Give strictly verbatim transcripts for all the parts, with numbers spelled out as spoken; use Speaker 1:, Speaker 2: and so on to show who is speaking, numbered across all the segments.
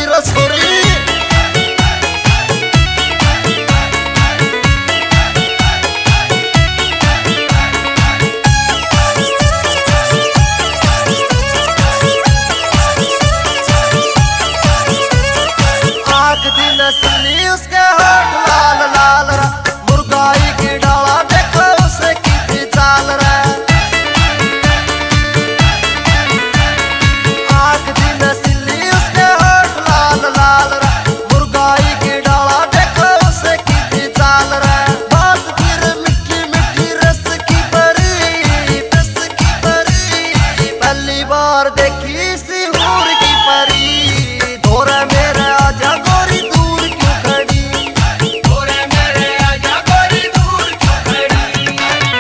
Speaker 1: Hero छोरी। आँख दी नस्ली उसके होठ लाल लाल रा, मुर्गाई की डाला देखो उसे कितनी चाल रा। आँख दी नस्ली उसके होठ लाल लाल रा, मुर्गाई की डाला देखो उसे कितनी चाल रा। बात फिर मिठी मिठी रस की परी, रस की परी, पहली बार देखी सी हूर की परी। धोरा मेरे आजा गोरी दूर क्यों खड़ी, धोरा मेरे आजा गोरी दूर क्यों खड़ी।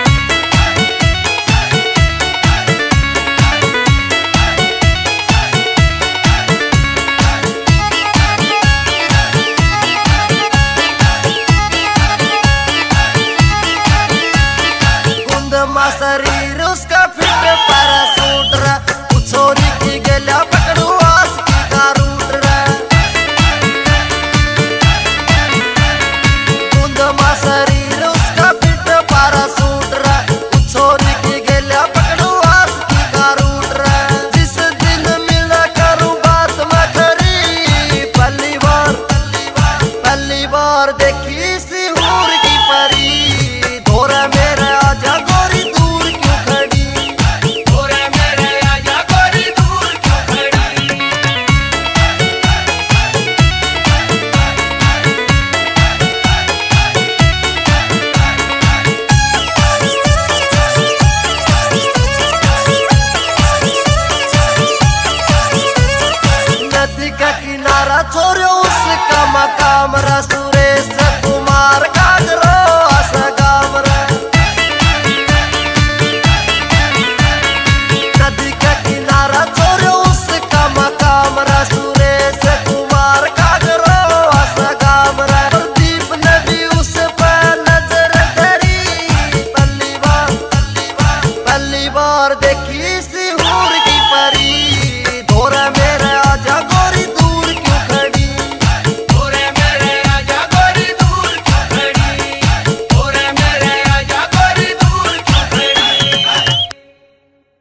Speaker 1: गुंदमा शरीर उसका फिट पैरासूट रा, छोरी की गल्या पकड़ू आस की का रूट रा। गुंदमा शरीर उसका फिट पैरासूट रा, छोरी की गल्या पकड़ू आस की का रूट रा। जिस दिन मिला करूं बात मैं करी, पहली बार पहली बार देखी सी हूर की परी। धोरा मेरे आजा गोरी दूर क्यों खड़ी, धोरा मेरे आजा गोरी दूर क्यों खड़ी। नदी का किनारा छोड़ो उसका मकाम रा, सुरेश कुमार गाजरा